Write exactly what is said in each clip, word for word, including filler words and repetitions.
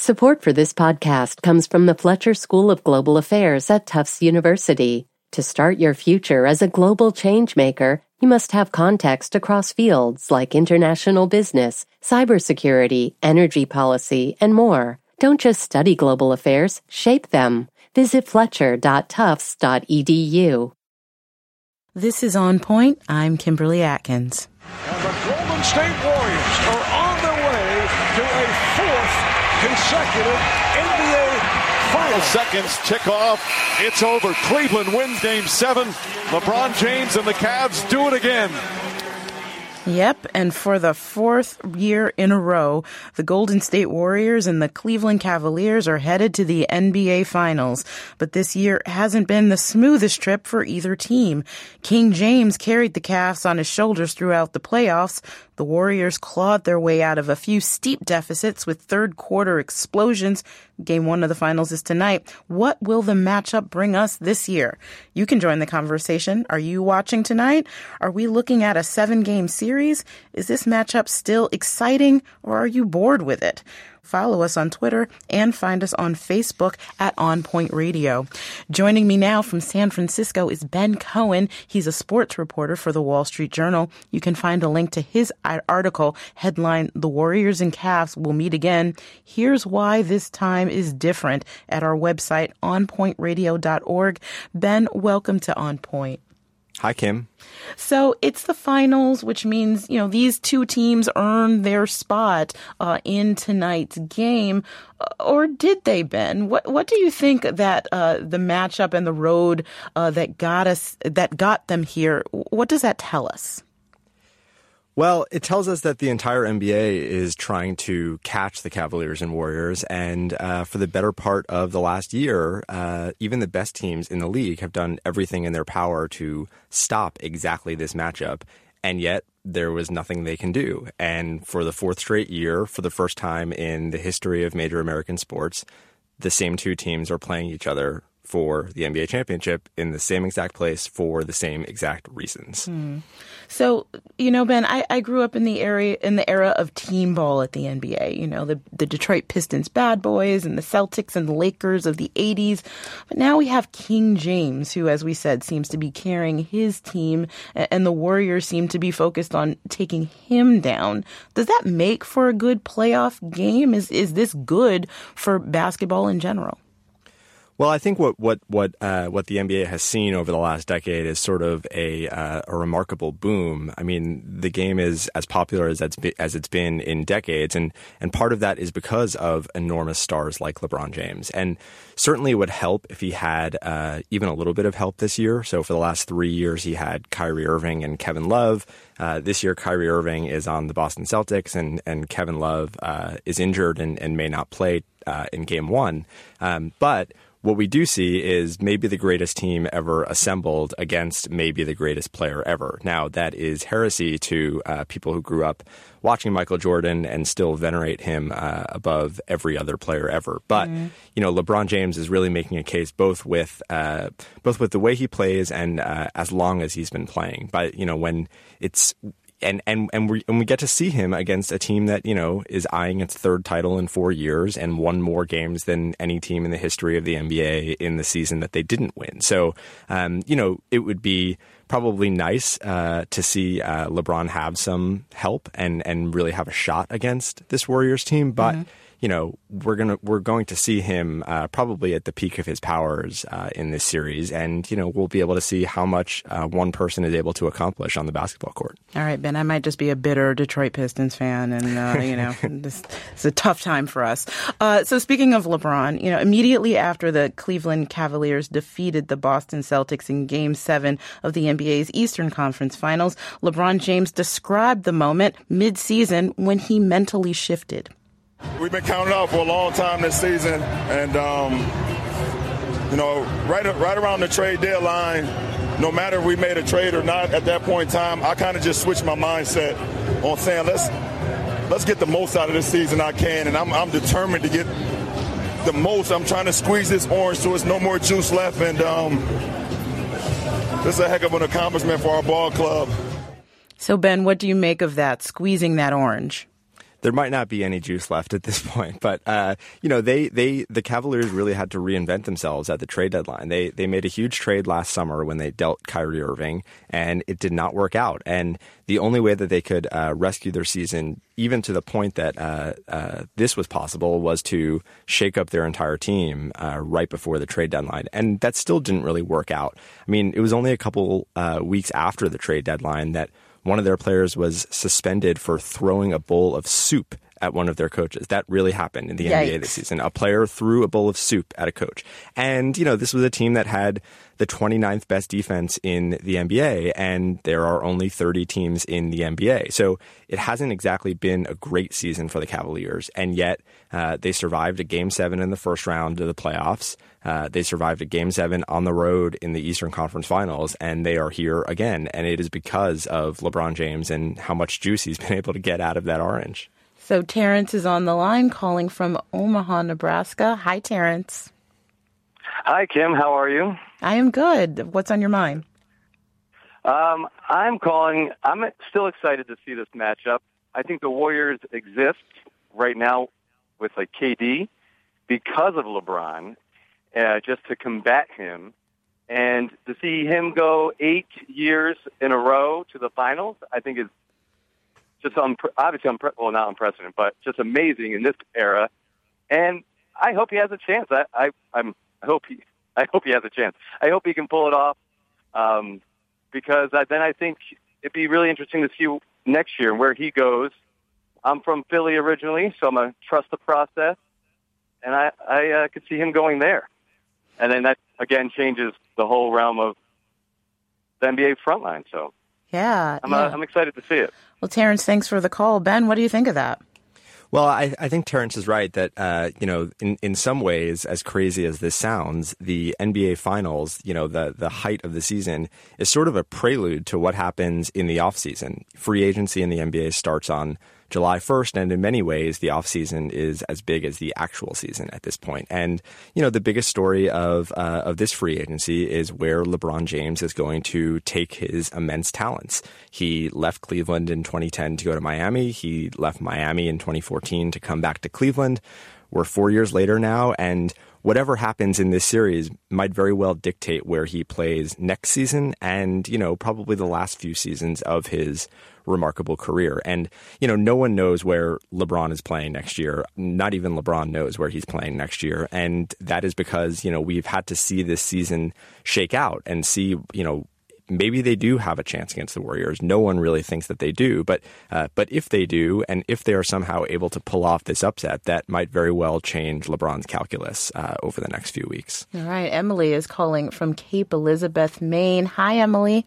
Support for this podcast comes from the Fletcher School of Global Affairs at Tufts University. To start your future as a global changemaker, you must have context across fields like international business, cybersecurity, energy policy, and more. Don't just study global affairs, shape them. Visit fletcher dot tufts dot e d u. This is On Point. I'm Kimberly Atkins. And the Golden State Warriors are on their way to a fourth consecutive N B A Finals. Seconds tick off. It's over. Cleveland wins game seven. LeBron James and the Cavs do it again. Yep, and for the fourth year in a row, the Golden State Warriors and the Cleveland Cavaliers are headed to the N B A Finals. But this year hasn't been the smoothest trip for either team. King James carried the Cavs on his shoulders throughout the playoffs. The Warriors clawed their way out of a few steep deficits with third-quarter explosions. Game one of the finals is tonight. What will the matchup bring us this year? You can join the conversation. Are you watching tonight? Are we looking at a seven-game series? Is this matchup still exciting, or are you bored with it? Follow us on Twitter and find us on Facebook at On Point Radio. Joining me now from San Francisco is Ben Cohen. He's a sports reporter for the Wall Street Journal. You can find a link to his article headlined "The Warriors and Cavs Will Meet Again. Here's why this time is different" at our website, on point radio dot org. Ben, welcome to On Point. Hi, Kim. So it's the finals, which means, you know, these two teams earned their spot uh, in tonight's game. Or did they, Ben? What What do you think that uh, the matchup and the road uh, that got us, that got them here, what does that tell us? Well, it tells us that the entire N B A is trying to catch the Cavaliers and Warriors. And uh, for the better part of the last year, uh, even the best teams in the league have done everything in their power to stop exactly this matchup. And yet there was nothing they can do. And for the fourth straight year, for the first time in the history of major American sports, the same two teams are playing each other for the N B A championship in the same exact place for the same exact reasons. Hmm. So, you know, Ben, I, I grew up in the area in the era of team ball at the N B A. You know, the, the Detroit Pistons bad boys and the Celtics and the Lakers of the eighties. But now we have King James, who, as we said, seems to be carrying his team, and the Warriors seem to be focused on taking him down. Does that make for a good playoff game? Is is this good for basketball in general? Well, I think what what what uh, what the N B A has seen over the last decade is sort of a uh, a remarkable boom. I mean, the game is as popular as it's been, as it's been in decades, and and part of that is because of enormous stars like LeBron James. And certainly, it would help if he had uh, even a little bit of help this year. So for the last three years, he had Kyrie Irving and Kevin Love. Uh, this year, Kyrie Irving is on the Boston Celtics, and and Kevin Love uh, is injured and, and may not play uh, in Game One. Um, but what we do see is maybe the greatest team ever assembled against maybe the greatest player ever. Now, that is heresy to uh, people who grew up watching Michael Jordan and still venerate him uh, above every other player ever. But, mm. you know, LeBron James is really making a case both with uh, both with the way he plays and uh, as long as he's been playing. But, you know, when it's And and and we and we get to see him against a team that, you know, is eyeing its third title in four years and won more games than any team in the history of the N B A in the season that they didn't win. So, um, you know, it would be probably nice uh, to see uh, LeBron have some help and and really have a shot against this Warriors team, but. Mm-hmm. You know, we're gonna we're going to see him uh, probably at the peak of his powers uh, in this series, and you know we'll be able to see how much uh, one person is able to accomplish on the basketball court. All right, Ben, I might just be a bitter Detroit Pistons fan, and uh, you know, this it's a tough time for us. Uh, so speaking of LeBron, you know, immediately after the Cleveland Cavaliers defeated the Boston Celtics in Game Seven of the N B A's Eastern Conference Finals, LeBron James described the moment mid-season when he mentally shifted. We've been counting out for a long time this season, and um, you know, right right around the trade deadline, no matter if we made a trade or not at that point in time, I kind of just switched my mindset on saying let's let's get the most out of this season I can, and I'm I'm determined to get the most. I'm trying to squeeze this orange so there's no more juice left, and um, this is a heck of an accomplishment for our ball club. So Ben, what do you make of that, squeezing that orange? there might not be any juice left at this point. But, uh, you know, they, they the Cavaliers really had to reinvent themselves at the trade deadline. They they made a huge trade last summer when they dealt Kyrie Irving, and it did not work out. And the only way that they could uh, rescue their season, even to the point that uh, uh, this was possible, was to shake up their entire team uh, right before the trade deadline. And that still didn't really work out. I mean, it was only a couple uh, weeks after the trade deadline that one of their players was suspended for throwing a bowl of soup at one of their coaches. That really happened in the Yikes. N B A this season. A player threw a bowl of soup at a coach. And, you know, this was a team that had the twenty-ninth best defense in the N B A, and there are only thirty teams in the N B A. So it hasn't exactly been a great season for the Cavaliers, and yet uh, they survived a Game seven in the first round of the playoffs. Uh, they survived a Game seven on the road in the Eastern Conference Finals, and they are here again. And it is because of LeBron James and how much juice he's been able to get out of that orange. So Terrence is on the line calling from Omaha, Nebraska. Hi, Terrence. Hi, Kim. How are you? I am good. What's on your mind? Um, I'm calling. I'm still excited to see this matchup. I think the Warriors exist right now with like K D because of LeBron, uh, just to combat him. And to see him go eight years in a row to the finals, I think is just unpre- obviously, unpre- well, not unprecedented, but just amazing in this era. And I hope he has a chance. I, I, I'm, I hope he, I hope he has a chance. I hope he can pull it off, um, because I, then I think it'd be really interesting to see next year where he goes. I'm from Philly originally, so I'm gonna trust the process, and I, I uh, could see him going there. And then that again changes the whole realm of the N B A frontline. So yeah, I'm, yeah. Uh, I'm excited to see it. Well, Terrence, thanks for the call. Ben, what do you think of that? Well, I, I think Terrence is right that, uh, you know, in, in some ways, as crazy as this sounds, the N B A Finals, you know, the, the height of the season is sort of a prelude to what happens in the offseason. Free agency in the N B A starts on July first, and in many ways, the offseason is as big as the actual season at this point. And, you know, the biggest story of uh, of this free agency is where LeBron James is going to take his immense talents. He left Cleveland in twenty ten to go to Miami. He left Miami in twenty fourteen to come back to Cleveland. We're four years later now, and whatever happens in this series might very well dictate where he plays next season and, you know, probably the last few seasons of his remarkable career. And, you know, no one knows where LeBron is playing next year. Not even LeBron knows where he's playing next year. And that is because, you know, we've had to see this season shake out and see, you know, maybe they do have a chance against the Warriors. No one really thinks that they do. But uh, but if they do, and if they are somehow able to pull off this upset, that might very well change LeBron's calculus uh, over the next few weeks. All right. Emily is calling from Cape Elizabeth, Maine. Hi, Emily.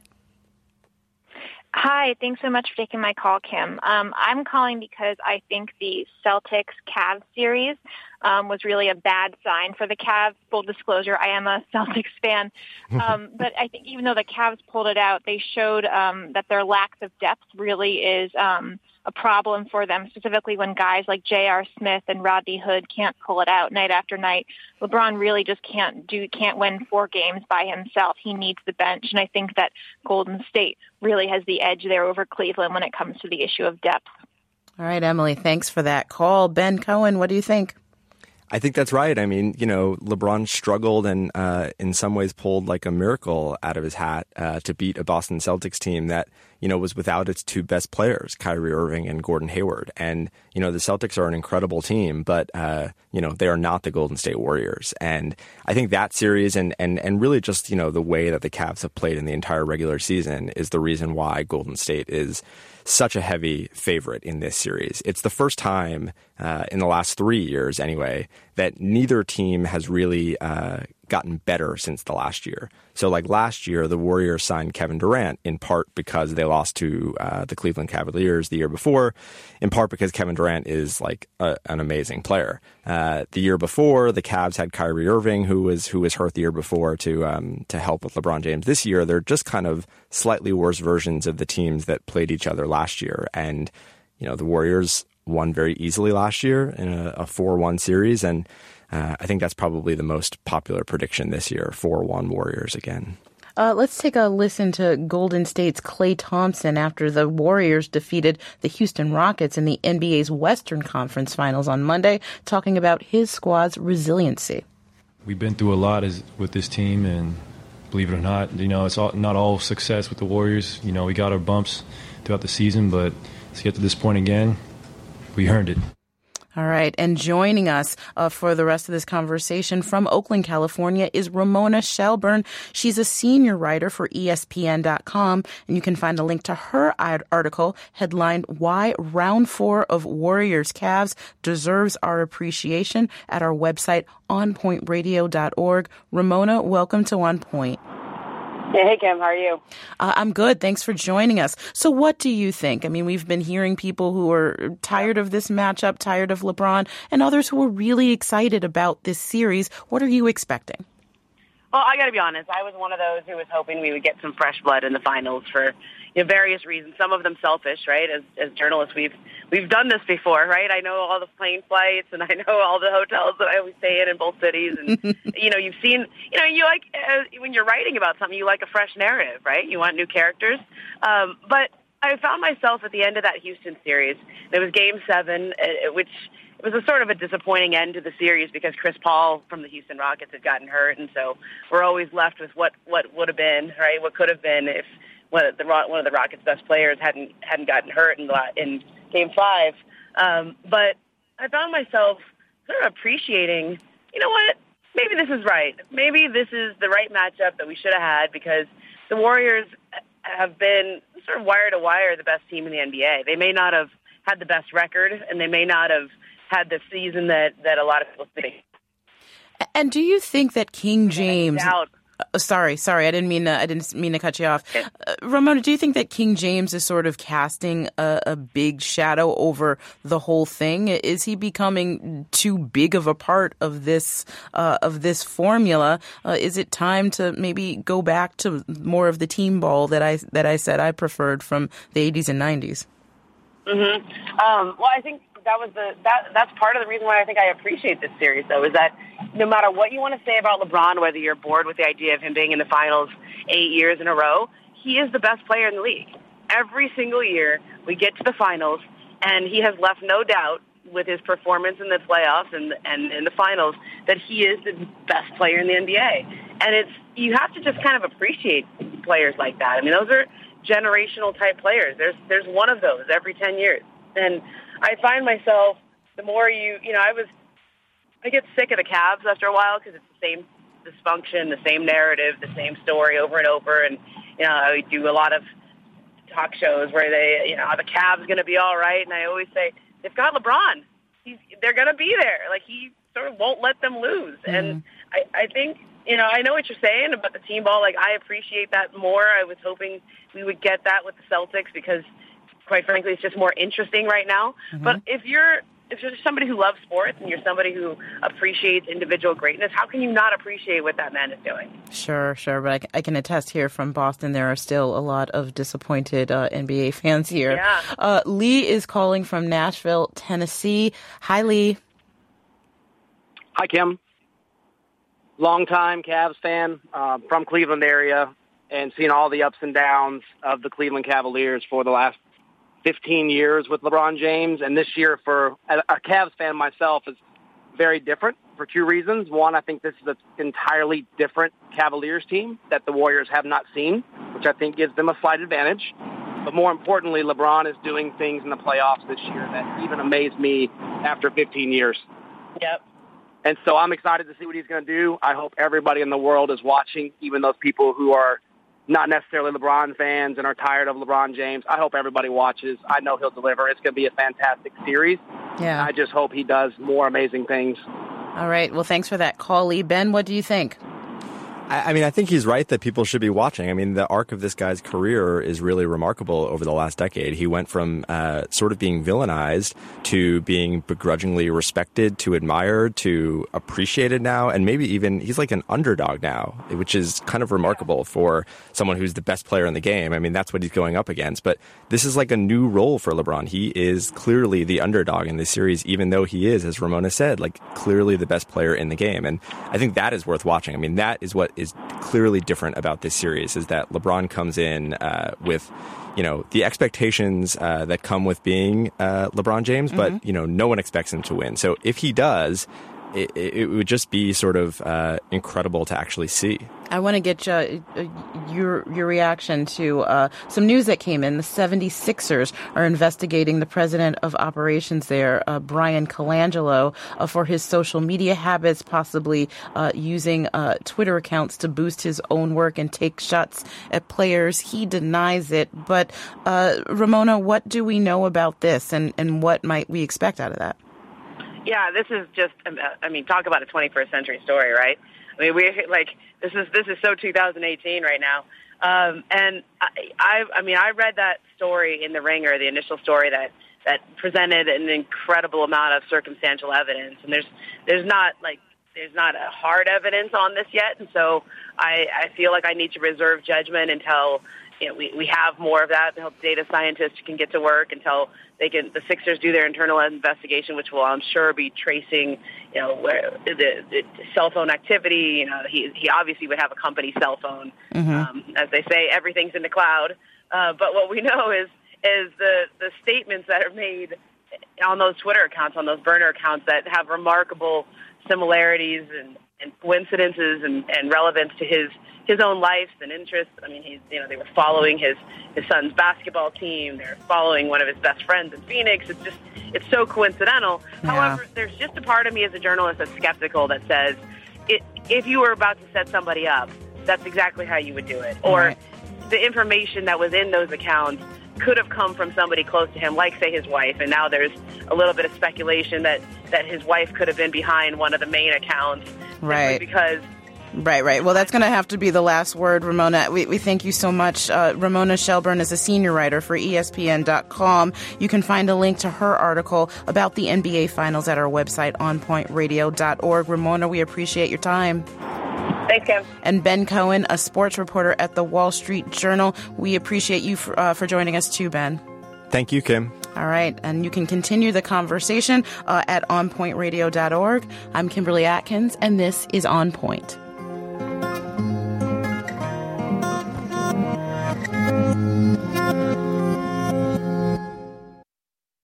Hi, thanks so much for taking my call, Kim. Um, I'm calling because I think the Celtics-Cavs series um, was really a bad sign for the Cavs. Full disclosure, I am a Celtics fan. Um, but I think even though the Cavs pulled it out, they showed um, that their lack of depth really is um, a problem for them, specifically when guys like J R. Smith and Rodney Hood can't pull it out night after night. LeBron really just can't do can't win four games by himself. He needs the bench, and I think that Golden State really has the edge there over Cleveland when it comes to the issue of depth. All right, Emily, thanks for that call. Ben Cohen, what do you think? I think that's right. I mean, you know, LeBron struggled and uh, in some ways pulled like a miracle out of his hat uh, to beat a Boston Celtics team that, you know, was without its two best players, Kyrie Irving and Gordon Hayward. And, you know, the Celtics are an incredible team, but, uh, you know, they are not the Golden State Warriors. And I think that series and, and, and really just, you know, the way that the Cavs have played in the entire regular season is the reason why Golden State is such a heavy favorite in this series. It's the first time uh, in the last three years anyway that neither team has really uh, gotten better since the last year. So like last year, the Warriors signed Kevin Durant in part because they lost to uh, the Cleveland Cavaliers the year before, in part because Kevin Durant is like a, an amazing player. Uh, the year before, the Cavs had Kyrie Irving, who was who was hurt the year before, to um, to help with LeBron James. This year, they're just kind of slightly worse versions of the teams that played each other last year. And, you know, the Warriors won very easily last year in a, a four one series, and Uh, I think that's probably the most popular prediction this year, four one Warriors again. Uh, let's take a listen to Golden State's Klay Thompson after the Warriors defeated the Houston Rockets in the N B A's Western Conference Finals on Monday, talking about his squad's resiliency. We've been through a lot as, with this team, and believe it or not, you know, it's all, not all success with the Warriors. You know, we got our bumps throughout the season, but to get to this point again, we earned it. All right. And joining us uh, for the rest of this conversation from Oakland, California, is Ramona Shelburne. She's a senior writer for E S P N dot com, and you can find a link to her article headlined Why Round Four of Warriors Cavs Deserves Our Appreciation at our website, on point radio dot org. Ramona, welcome to On Point. Hey, Kim, how are you? Uh, I'm good. Thanks for joining us. So what do you think? I mean, we've been hearing people who are tired of this matchup, tired of LeBron, and others who are really excited about this series. What are you expecting? Well, I got to be honest. I was one of those who was hoping we would get some fresh blood in the finals for you know, various reasons. Some of them selfish, right? As as journalists, we've we've done this before, right? I know all the plane flights, and I know all the hotels that I always stay in in both cities, and you know, you've seen, you know, you like uh, when you're writing about something, you like a fresh narrative, right? You want new characters, um, but I found myself at the end of that Houston series. It was Game Seven, uh, which. It was a sort of a disappointing end to the series because Chris Paul from the Houston Rockets had gotten hurt, and so we're always left with what, what would have been, right? What could have been if one of the one of the Rockets' best players hadn't hadn't gotten hurt in in Game Five. Um, but I found myself sort of appreciating, you know what? Maybe this is right. Maybe this is the right matchup that we should have had because the Warriors have been sort of wire to wire the best team in the N B A. They may not have had the best record, and they may not have had the season that, that a lot of people think. And do you think that King James? Uh, sorry, sorry, I didn't mean to, I didn't mean to cut you off. Uh, Ramona, do you think that King James is sort of casting a, a big shadow over the whole thing? Is he becoming too big of a part of this uh, of this formula? Uh, is it time to maybe go back to more of the team ball that I that I said I preferred from the eighties and nineties? Mm-hmm. Um, well, I think. That was the that that's part of the reason why I think I appreciate this series, though, is that no matter what you want to say about LeBron, whether you're bored with the idea of him being in the finals eight years in a row, he is the best player in the league. Every single year we get to the finals, and he has left no doubt with his performance in the playoffs and and in the finals that he is the best player in the N B A. And it's you have to just kind of appreciate players like that. I mean, those are generational type players. There's there's one of those every ten years, and I find myself, the more you, you know, I was, I get sick of the Cavs after a while because it's the same dysfunction, the same narrative, the same story over and over. And, you know, I do a lot of talk shows where they, you know, are the Cavs going to be all right? And I always say, they've got LeBron. He's, they're going to be there. Like, he sort of won't let them lose. Mm-hmm. And I, I think, you know, I know what you're saying about the team ball. Like, I appreciate that more. I was hoping we would get that with the Celtics because, quite frankly, it's just more interesting right now. Mm-hmm. But if you're if you're somebody who loves sports and you're somebody who appreciates individual greatness, how can you not appreciate what that man is doing? Sure, sure. But I, I can attest here from Boston, there are still a lot of disappointed uh, N B A fans here. Yeah. Uh, Lee is calling from Nashville, Tennessee. Hi, Lee. Hi, Kim. Longtime Cavs fan uh, from Cleveland area and seen all the ups and downs of the Cleveland Cavaliers for the last fifteen years with LeBron James, and this year for a Cavs fan myself is very different for two reasons. One, I think this is an entirely different Cavaliers team that the Warriors have not seen, which I think gives them a slight advantage. But more importantly, LeBron is doing things in the playoffs this year that even amaze me after fifteen years. Yep. And so I'm excited to see what he's going to do. I hope everybody in the world is watching, even those people who are not necessarily LeBron fans and are tired of LeBron James. I hope everybody watches. I know he'll deliver. It's going to be a fantastic series. Yeah. I just hope he does more amazing things. All right. Well, thanks for that call, Lee. Ben, what do you think? I mean, I think he's right that people should be watching. I mean, the arc of this guy's career is really remarkable over the last decade. He went from uh, sort of being villainized to being begrudgingly respected, to admired, to appreciated now, and maybe even he's like an underdog now, which is kind of remarkable for someone who's the best player in the game. I mean, that's what he's going up against. But this is like a new role for LeBron. He is clearly the underdog in this series, even though he is, as Ramona said, like clearly the best player in the game. And I think that is worth watching. I mean, that is what is clearly different about this series is that LeBron comes in uh, with, you know, the expectations uh, that come with being uh, LeBron James, but, mm-hmm. you know, no one expects him to win. So if he does, it, it would just be sort of uh, incredible to actually see. I want to get uh, your your reaction to uh, some news that came in. The seventy-sixers are investigating the president of operations there, uh, Brian Colangelo, uh, for his social media habits, possibly uh, using uh, Twitter accounts to boost his own work and take shots at players. He denies it. But, uh, Ramona, what do we know about this, and, and what might we expect out of that? Yeah, this is just, I mean, talk about a twenty-first century story, right? I mean, we like this is this is so two thousand eighteen right now, um, and I, I, I mean, I read that story in The Ringer, the initial story that that presented an incredible amount of circumstantial evidence, and there's there's not like there's not a hard evidence on this yet, and so I, I feel like I need to reserve judgment until you know we we have more of that. Until data scientists can get to work, until they can the Sixers do their internal investigation, which will I'm sure be tracing you know where the, the cell phone activity. You know he he obviously would have a company cell phone, mm-hmm. um, as they say, everything's in the cloud. Uh, but what we know is is the the statements that are made on those Twitter accounts, on those burner accounts that have remarkable similarities and, and coincidences and, and relevance to his his own life and interests. I mean, he's you know they were following his his son's basketball team. They're following one of his best friends in Phoenix. It's just it's so coincidental. Yeah. However, there's just a part of me as a journalist that's skeptical that says it, if you were about to set somebody up, that's exactly how you would do it. Or right. the information that was in those accounts could have come from somebody close to him, like, say, his wife. And now there's a little bit of speculation that, that his wife could have been behind one of the main accounts. Right. Because... Right, right. Well, that's going to have to be the last word, Ramona. We, we thank you so much. Uh, Ramona Shelburne is a senior writer for E S P N dot com. You can find a link to her article about the N B A Finals at our website, on point radio dot org. Ramona, we appreciate your time. Thanks, Kim. And Ben Cohen, a sports reporter at the Wall Street Journal. We appreciate you for, uh, for joining us too, Ben. Thank you, Kim. All right. And you can continue the conversation uh, at on point radio dot org. I'm Kimberly Atkins, and this is On Point.